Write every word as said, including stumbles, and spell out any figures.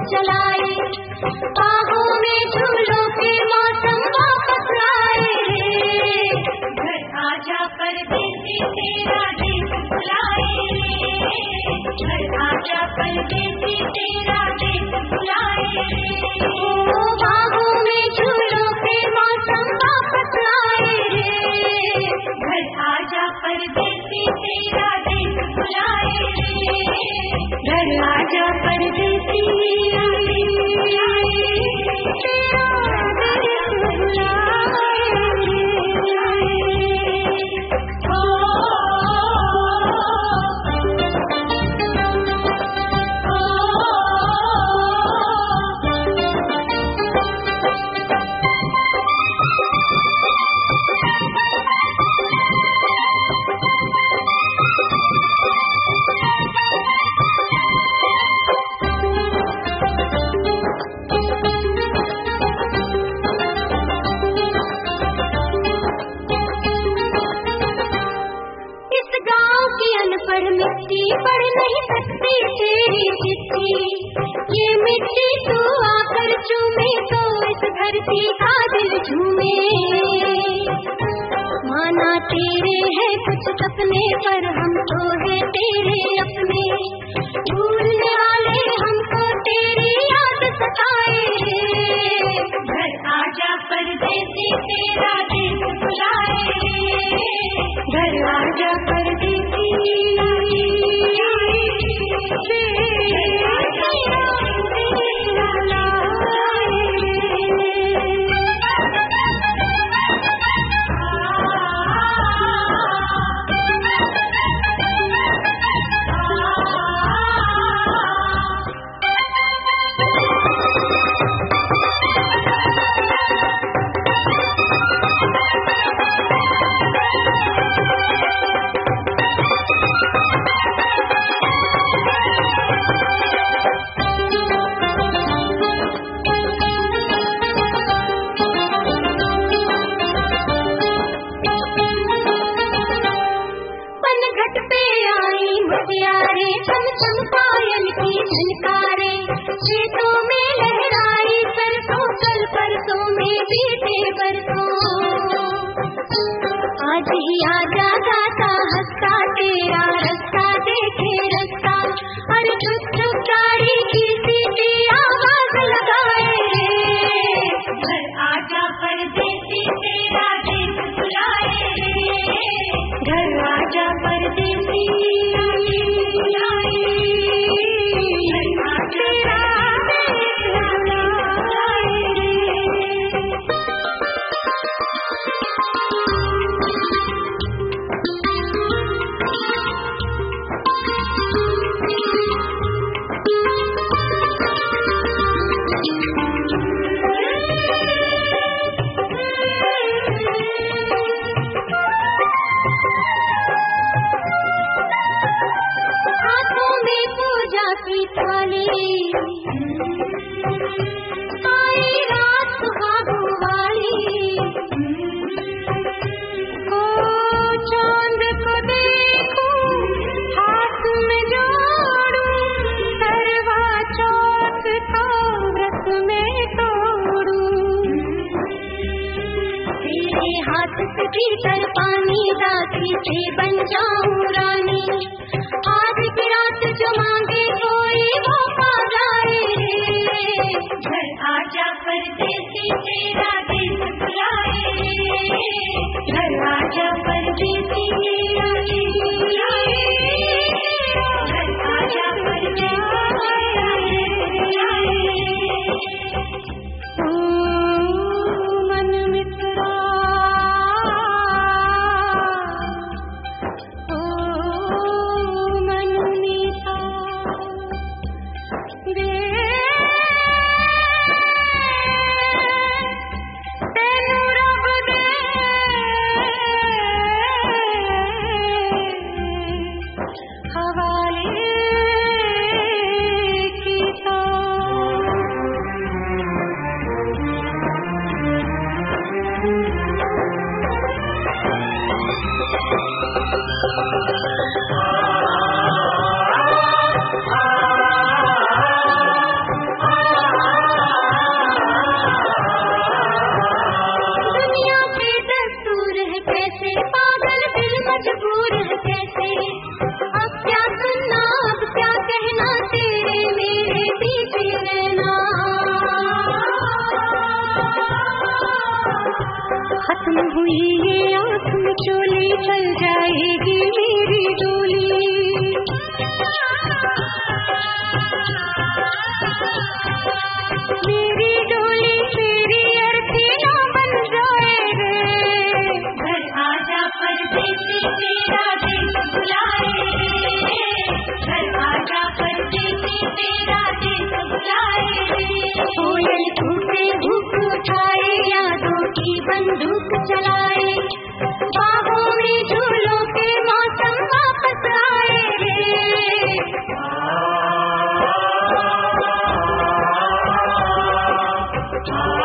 चलाए, बाहों में झूलों के मौसम वापस आए। घर आजा परदेसी तेरा देश बुलाए, घर आजा परदेसी तेरा देश बुलाए। ओ बाहों में झूलों के मौसम वापस आए, घर आजा परदेसी तेरा देश बुलाए, घर आजा परदेसी तेरा देश बुलाए, तेरा देश बुलाए। मिट्टी पढ़ नहीं सकती तेरी चिट्ठी, ये मिट्टी तू आकर चूमे तो इस धरती का दिल झूमे। माना तेरे हैं कुछ सपने पर हम तो है तेरे अपने, भूलने वाले हमको तेरी याद सताए। घर आजा परदेसी तेरा देश बुलाए, घर आजा परदेसी खेतों में लहराई सरसों कल परसों में बीते बरसों। आज ही आजा गाता हंसता तेरा रास्ता देखे रास्ता, अरे चुप चुप गाड़ी की सीटी आवाज लगाए। घर आजा परदेसी तेरा देश बुलाए, घर आजा परदेसी बुलाए। भीतर पानी दासी से बन जाऊं रानी, आज की रात जो मांगे कोई वो पा जाए। घर आजा परदेसी तेरा देश बुलाए, घर आजा परदेसी तेरा देश बुलाए, घर आजा परदेसी तेरा देश बुलाए। मन मित्रा उठा